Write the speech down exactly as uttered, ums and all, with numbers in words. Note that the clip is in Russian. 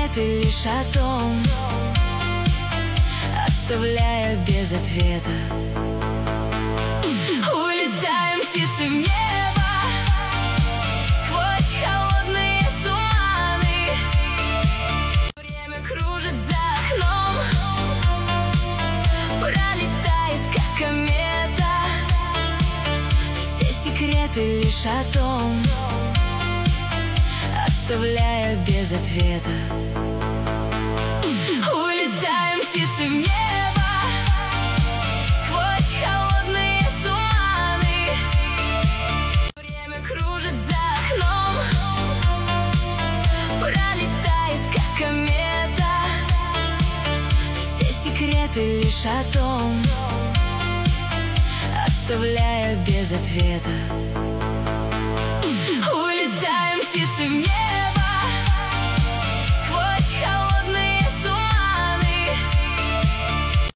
секреты лишь о том, оставляя без ответа. Улетаем птицы в небо сквозь холодные туманы. Время кружит за окном, пролетает как комета. Все секреты лишь о том, оставляя без ответа. Улетаем птицы в небо сквозь холодные туманы. Время кружит за окном, пролетает как комета. Все секреты лишь о том, оставляя без ответа.